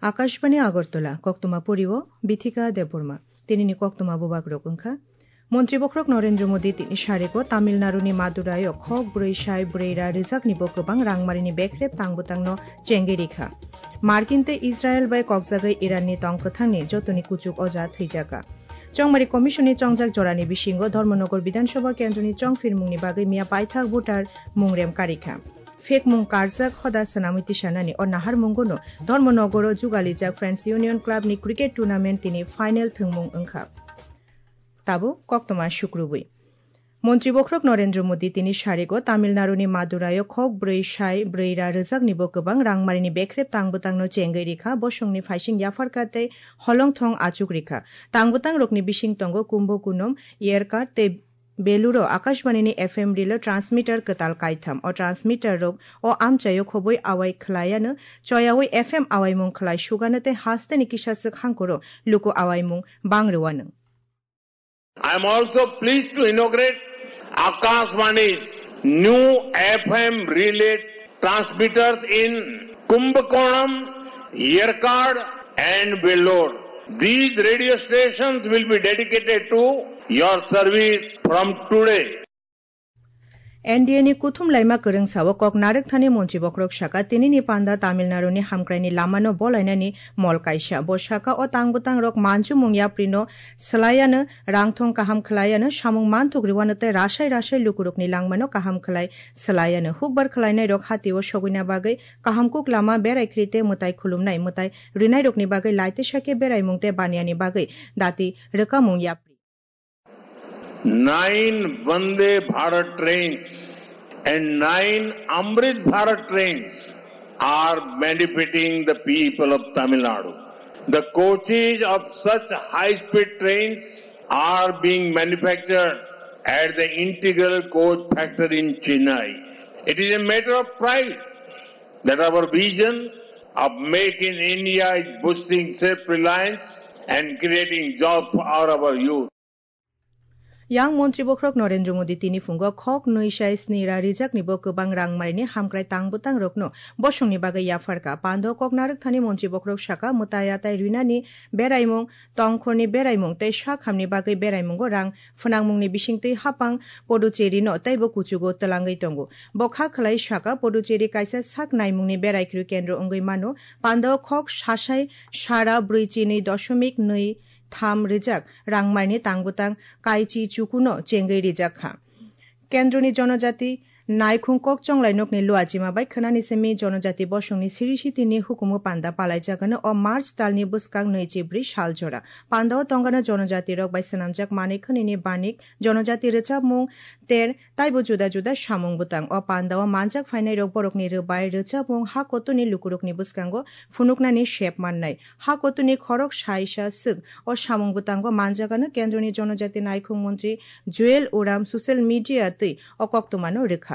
আকাশবাণী আগরতলা কক্তমা পরিও বিথিকা দেববর্মা তিনি কক্তমা বুবাক রকংখা মন্ত্রীবক্রক নরেন্দ্র মোদী তিনি সারেক তামিলনাড়ুনি মাদুরায় খক ব্রৈ সাই ব্রৈরা রিজাকনি গোबां রাংমারিনি বেख्रेब तांगबुतांनो चेंगेरिखा मार्किनते Israel bye कक्जागै इराननि तंकथांनि जतनि कुचुक अजा थैजाका चंमारी कमिशननि चंजाक जरानि बिसिंगो धर्मनगर विधानसभा केन्द्रनि चंफिरमुंनि बागै मिया बायथाक भोटार मुंग्रेम कारिखा फेक मुं कारजाक हदा सनामिति सानानि और नाहार मुंगोनो धर्मनगर जुगालिजाक फ्रेंड्स यूनियन क्लाबनि क्रिकेट टूर्नामेंट तिनि फाइनल थंमुं ओंखा ताबो कक्तमा शुक्रबुई मन्त्रीबक्रक नरेंद्र मोदी तिनि सारेगो तामिलनाडुनि मादुरायो खक ब्रै साय ब्रैरा रोजाकनिबो गोबां रांमारिनि बेख्रेब तांबुतांनो चेंगै रिखा बसंनि फाइसिं याफारकाते हलंथं आचुक रिखा तांबुतां रकनि बिसिं तंगो कुंभकुनम एयरकार्ड ते बेलुरो आकाशवाणीनि एफएम रिलो ट्रांसमीटर कताल कायथाम और ट्रांसमीटर रोग ओ आमचायो खबई आवाई खलायानो चयावई एफएम आवाईमुं खलाय सुगानोते हास्तेनि किसासक हांकरो लुको आवाईमुं बांग्रवानो I am also pleased to inaugurate Akashvani's new FM relay transmitters in Kumbhakonam, Yerkad and Vellore. These radio stations will be dedicated to your service from today. एनडीएनि कुथुम लाइमा करं सावो कक नारक थाने मन्त्री बक्रक शाखा तिनिनि पान्दा तामिलनाडुनि हामक्राइनि लामानो बलायनानि मलकाइसा बशाखा ओ तांबुतां रक मानजु मुंया प्रिनो सलायानो रांथं काहाम खलायानो सामुं मानथुक रिवानोते राशाय लुकुरुकनि लांमानो काहाम खलाय सलायानो हुकबार खलायनाय रक हातिओ सगुइना बागै काहामकुक लामा बेरायख्रिते मुताय खुलुमनाय मुताय रिनाय रकनि बागै लाइते साके बेराय मुंते बानियानि बागै दाति रोका मुंया 9 Vande Bharat trains and 9 Amrit Bharat trains are benefiting the people of Tamil Nadu. The coaches of such high-speed trains are being manufactured at the Integral Coach Factory in Chennai. It is a matter of pride that our vision of Make in India is boosting self-reliance and creating jobs for our youth. yang मन्त्री बख्रक नरेंद्र मोदी तिनि फुंगो खक नैसाय स्निरा रिजाकनिबो गोबां रांमारिनि हामक्राय तांबुतां रकनो बसंनि बागै याफारका पान्द कक नारक थानि मन्त्री बख्रक शाखा मुतायाताय रिनानि बेरायमुं तंखरनि बेरायमुं तै शाखामनि बागै बेरायमुंगो रां फुनांमुंनि बिसिंतै हापां पडुचेरिनो तैबो कुचुगो तलांगै तंगो बखा खलाय शाखा पडुचेरि कायसा साक नायमुंनि बेरायख्रु केन्द्र अंगै मानो पान्द खक सासाय सारा ब्रैचिनि दशमिक नै थाम रिजाक रांमारिनि तांबुतां काइची चुकुनो चेंगै रिजाकखा केन्द्रनि जनजाति नायखुंकक चंलायनकनि लुआजिमा बाय खोनानि सेमि जनजाति बसंनि सिरिसितिनि हुकुमो पान्दा पालायजागोनो अ मार्च तालनि बुसकां 2 साल जरा पान्दाव तंगानो जनजाति रक बाय सनामजाक मानेखनिनि बानिक जनजाति रोचाब मुं तेर ताइबो जुदा जुदा सामुं बुतां अ पान्दाव मानजाक फाइनाय रक बरकनि रोबाय रोचाब मुं हा कतुनि लुकुरुकनि बुसकांगो फुनुकनानि शेप माननाय हा कतुनि खरक साइसा सुक अ सामुं बुतांगो मानजागानो केन्द्रनि जनजाति नायखुं मन्त्री जुएल उराम सोशल मीडिया तै अ कक्तमानो रेखा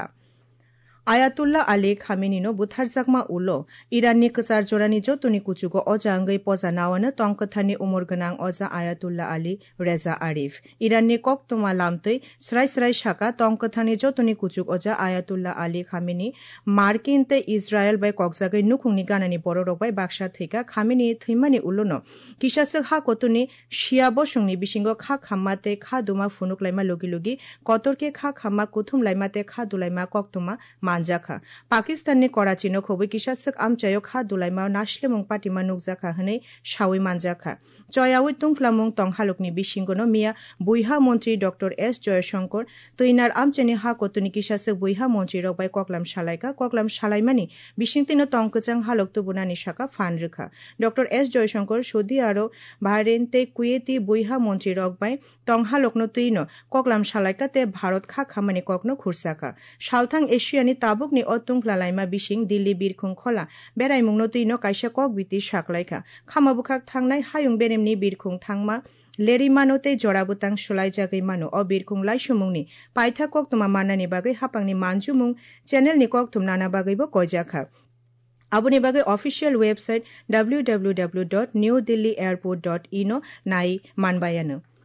आयातुल्ला आली खामेनिनो बुथारजाकमा उलो इराननि कचार जरानि जतुनि कुचुगो अजा अंगै पजा नावानो तंकथानि उमर गोनां अजा आयातुल्ला आली रेजा आरिफ इराननि कक्तमा लामतै स्राय शाखा तंकथानि जतुनि कुचुग अजा आयातुल्ला आली खामेनि मार्किन ते इजराइल बाय कक्जागै नुखुंनि गानानि बर रकबाय बाक्सा थैका खामेनि थैमानि उलोनो किसासक हा कतुनि शिया बसंनि बिसिंगो खा खामाते खा दुमा फुनुकलायमा लुगि कतरके खा खामा कुथुम लायमाते खा दुलायमा कक्तमा मानजाखा पाकिस्ताननि कराचिनो खबै किसासक आमचायो खा दुलायमा नासलेमुं पाटिमा नुकजाखा हनै सावै मानजाखा चयावै तुंफ्लामुं तंहालुकनि बिसिंगनो मिया बुइहा मन्त्री डॉक्टर एस जयशंकर तैनार आमचेनि हा कतुनि किसासक बुइहा मन्त्री रकबाय कक्लाम सालायमानि बिसिंतिनो तंकचां हालक तुबुनानि शाखा फान रेखा doctor S Jaishankar Saudi Arab Bahrain ते कुवेती बुइहा मन्त्री रकबाय तंहालकनो तैनो कक्लाम सालायकाते भारत खा खामानि ककनो खुरसाखा सालथां एशियानि ताबुकनि अतुंफ्ला लायमा बिसिं दिल्ली बिरखुं खोला बेरायमुंनो तैनो कायसा कक बिति साकलायखा खामाबुखाक थांनाय हायुं बेरेमनि बिरखुं थांमा लेरिमानोते जराबुतां सुलायजागै मानो अ बिरखुं लाइसुमुंनि पायथा कक्तमा मानानि बागै हापांनि मानजुमुं चेनेलनि कक्तुम नाना बागैबो कयजाखा आबुनि बागै ऑफिशियल वेबसाइट www.newdelhiairport.in नाय मानबायानो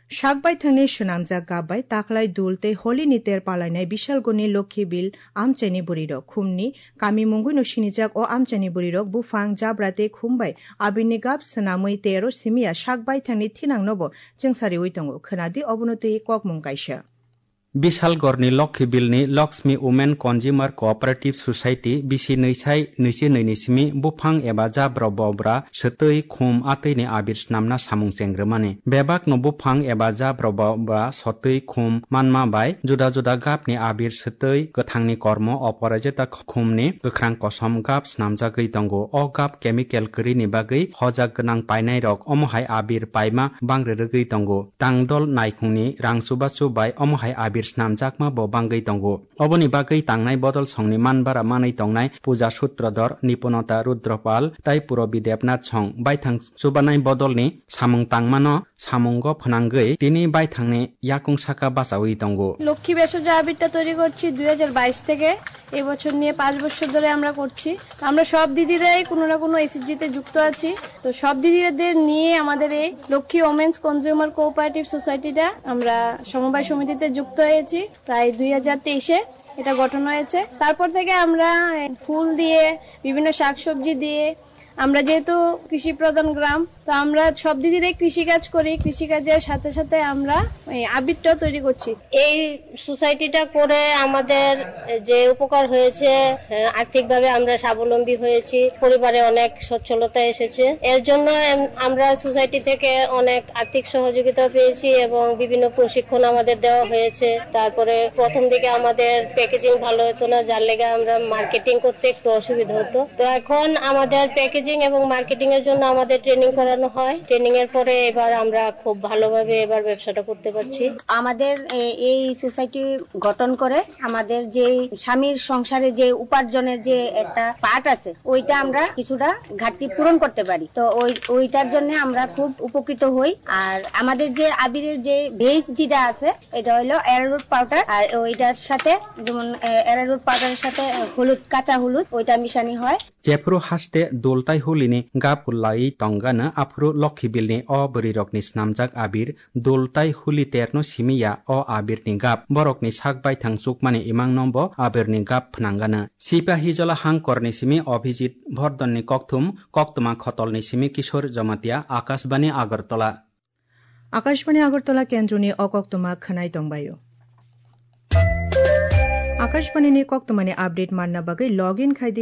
Shakbai thangni shunamjak gabai taklai dulte holi ni ter palainai bishal goni lokhi bil amchani burirok khumni kami mungui no shinijak o amchani burirok bufang jabrate khumbai abini gap sanamui tero simia Shakbai thangni thinang nobo chengsari uitongo khanadi obunoti kokmung kaisa बिशालगढ़नि लक्ष्मीबिलनि Lakshmi women consumer cooperative society बिसि नैसाय नैसि नैनिसिमि बुफां एबा जाब्राव बावब्रा सोतै खुम आतैनि आबिर स्नामना सामुं सेंग्रोमानि बेबाक न बुफां एबा जाब्राव बावब्रा सतै खुम मानमा bye जुदा जुदा गाबनि आबिर सोतै गोथांनि कर्म अपराजिता खुमनि गोख्रां कसम गाब स्नामजागै दंगो अ गाब केमिकेल करिनि बागै हजाक गोनां पाइनाय रक अमहाय आबिर पाइमा बांग्रोरगै दंगो तांदल नायखुंनि रांसुबासु बाय अमहाय आबिर नामजाकमा बबांगै दंगो अबनि बागै तांनाय बदल संनि मानबारा मानै तंनाय पूजा सूत्रधर निपुणता रुद्रपाल ताई पुरबि देबनाथ सं बायथां सुबानाय बदलनि सामुं तांमानो सामुंग फनांगै तिनि बायथांनि याकुं साका बासावै दंगो লক্ষ্মী ভেষজ আবিরটা তৈরি করছি 2022 থেকে এই বছর নিয়ে 5 বছর ধরে আমরা করছি আমরা সব দিদিরাই কোনো না কোনো এসএসজি তে যুক্ত আছি তো সব দিদিদের নিয়ে আমাদের এই লক্ষ্মী ওমেন্স কনজিউমার কোঅপারেটিভ সোসাইটিটা আমরা সমবায় সমিতিতে যুক্ত হয়েছি প্রায় 2023 এ এটা গঠন হয়েছে তারপর থেকে আমরা ফুল দিয়ে বিভিন্ন শাকসবজি দিয়ে আমরা যেহেতু কৃষি প্রধান গ্রাম তো আমরা সব দিদিরাই কৃষি কাজ করি কৃষি কাজের সাথে সাথে আমরা আবিরটা তৈরি করছি এই সোসাইটিটা করে আমাদের যে উপকার হয়েছে আর্থিকভাবে আমরা স্বাবলম্বী হয়েছি পরিবারে অনেক সচ্ছলতা এসেছে এর জন্য আমরা সোসাইটি থেকে অনেক আর্থিক সহযোগিতা পেয়েছি এবং বিভিন্ন প্রশিক্ষণ আমাদের দেওয়া হয়েছে তারপরে প্রথম দিকে আমাদের প্যাকেজিং ভালো হতো না যার লেগে আমরা মার্কেটিং করতে একটু অসুবিধা হতো তো এখন আমাদের প্যাকেজিং এবং মার্কেটিং এর জন্য আমাদের ট্রেনিং করানো হয় ট্রেনিং এর পরে এবার আমরা খুব ভালোভাবে এবার ব্যবসাটা করতে পারছি আমাদের এই সোসাইটি গঠন করে আমাদের যে স্বামীর সংসারে যে উপার্জনের যে একটা পার্ট আছে ওইটা আমরা কিছুটা ঘাটতি পূরণ করতে পারি তো ওইটার জন্য আমরা খুব উপকৃত হই আর আমাদের যে আবিরের যে বেস যেটা আছে এটা হলো অ্যারারুট পাউডার আর ওইটার সাথে যেমন অ্যারারুট পাউডারের সাথে হলুদ কাঁচা হলুদ ওইটা মিশানি হয় जेफ्रु हास्ते दोलताय हुलिनि गापुलाई तंगाना आफरु लक्ष्मीबिलनि अ बरिरकनि स्नामजाक आबिर दोलताय हुलि तेरनो सिमिया अ आबिरनि गाप बरकनि साकबाय थांसुकमानि इमां नम्ब आबिरनि गाप फनांगाना सिपा हिजला हांकरनि सिमि अभिजित भरदननि कक्थुम कक्तमा खतलनि सिमि किशोर जमातिया आकाशबाणी आगरतला केन्द्रनि अकक्तमा खनाय दंबायो आकाशवाणी कक्तमानि अपडेट मानना बागै लॉग इन खाइदे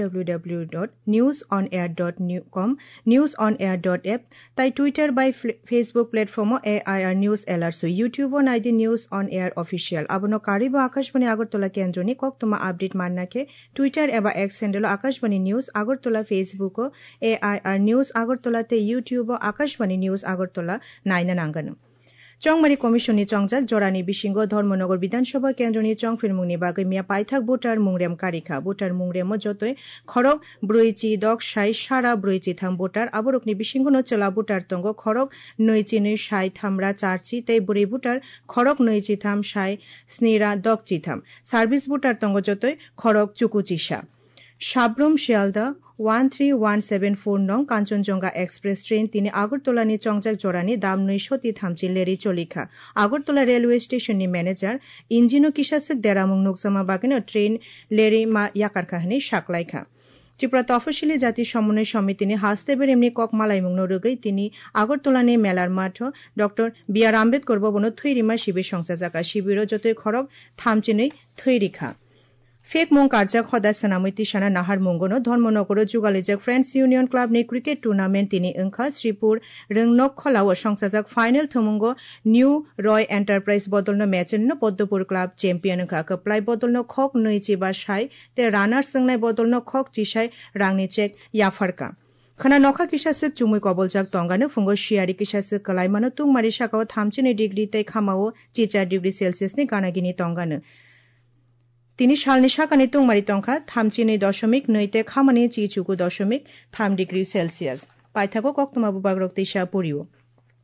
www.newsonair.com newsonair.app ताई ट्विटर बाय फेसबुक प्लेटफर्म AIR न्यूज एलआरसो यूट्यूब नाइदे न्यूज ऑन एयर ऑफिशियल अबनो कारिबो आकाशवाणी आगरतला केन्द्रनि कक्तमा अपडेट मानना के ट्विटर एबा X handle Akashvani news Agartala Facebook AIR news Agartala ते यूट्यूब आकाशवाणी न्यूज आगरतला नायना नांगन चंगमारी कमिशननि चंगजाक जरानि बिशिंगो धर्मनगर विधानसभा केन्द्रनि चंगफिरमुंनि बागै मिया पाइथाक भोटार मुंग्रेम कारिखा भोटार मुंग्रेम जतय खरक ब्रुइचि दक साइ सारा ब्रुइचि थाम भोटार आबरकनि बिशिंगनो चला भोटार तंगो खरक नैचि नै साइ थामरा चारचि तै बुरै भोटार खरक नैचि थाम साइ स्निरा दकचि थाम सार्भिस भोटार तंगो जतय खरक चुकुचिसा साब्रम शियालदा 13174 नং কাঞ্চনজঙ্ঘা एक्सप्रेस ट्रेन तिनी आगरतलानि चंगजाक जरानि दाम 933 लेरि चलिखा आगरतला रेलवे स्टेशननि मैनेजर इन्जिनो किसासक देरामुं नुकसामा बागैनो ट्रेन लेरि मा याकारखाहनि साकलाइखा त्रिपुरा तफसिली जाति समन्वय समितिनि हास्तेबेरेमनि ककमालाइमुंनो रोगै तिनी आगरतलानि मेलार माठ डॉक्टर बिआर आम्बेडकर भवनो थैरिमा शिबिर संसाजाका शिबिरो जतय खरक थामचिनै थैरिखा फेक मुं कारजाक हदा सनामैति साना नाहार मुंगनो धर्मनगर जुगालिजाक फ्रेंड्स यूनियन क्लब नि क्रिकेट टूर्नामेंट तिनी अंखा श्रीपुर रंगनक खलाव संसाजाक फाइनल थमुंगो न्यू रॉय एंटरप्राइज बदलनो मैचनो पद्मपुर क्लब चैंपियन अंखा कप्लाई बदलनो खक नैचिबा साइ ते रानार्स संनाय बदलनो खक चिसाइ रांनि चेक याफारका खना नखा किसासक चुमुय कबलजाक तंगानो फुंगो शियारि किसासक कलाइमानो तुंगमारि साकाव 3 डिग्री तै खामावो 4 डिग्री सेल्सियस नि गानागिनि तंगानो তিনি সালনি সাকানি তুংমারি তংখা 3.2 খামানি চিচুকু 3 ডিগ্রি সেলসিয়াস পাইথাকো কক্তমাবু বাগরক তেইশা পড়িও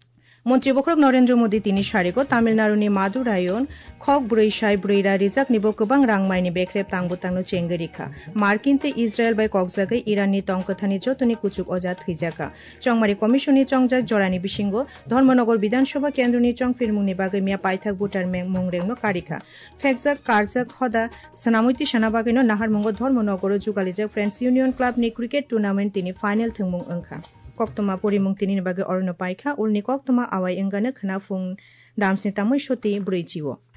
মন্ত্রী বখরক নরেন্দ্র মোদী তিনি সারিগো তামিলনাড়ুनि मादुरायन खक ब्रै साय ब्रैरा रिजाक निबो गोबां रांमाइनि बेख्रेब तांबुतांनो चेंगरिखा मार्किनते इजराइल बाय ककजागै इराननि तंकथानि जतनि कुचुक अजा थैजाका चंमारि कमिशननि चंजाक जरानि बिसिंगो धर्मनगर विधानसभा केन्द्रनि चंग फिरमुंनि बागै मिया पाइथाक बुटार मुंरेंनो कारिखा फेकजाक कारजाक हदा सनामुति सनाबागैनो नाहारमंगो धर्मनगर जुगालिजाक फ्रेंड्स यूनियन क्लाबनि क्रिकेट टूर्नामेंट तिनि फाइनल थंमुं ओंखा कक्तमा परिमुंतिनि बागै अरनो पाइखा उलनि कक्तमा आवाय ओंगानो खना फुं दामसिनि तामै सति ब्रैजिओ